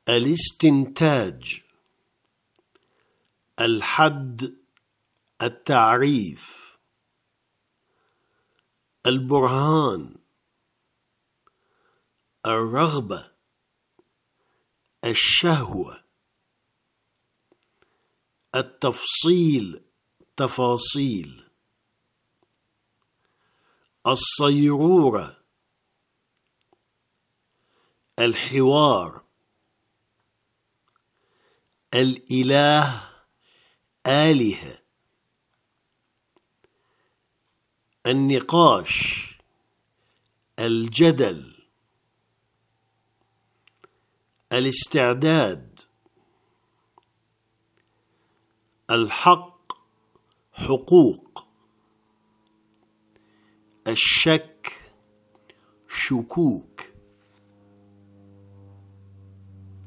الاستنتاج، الحد، التعريف، البرهان، الرغبة، الشهوة، التفصيل، تفاصيل، الصيرورة، الحوار، الإله، آلهة، النقاش، الجدل، الاستعداد، الحق، حقوق، الشك، شكوك،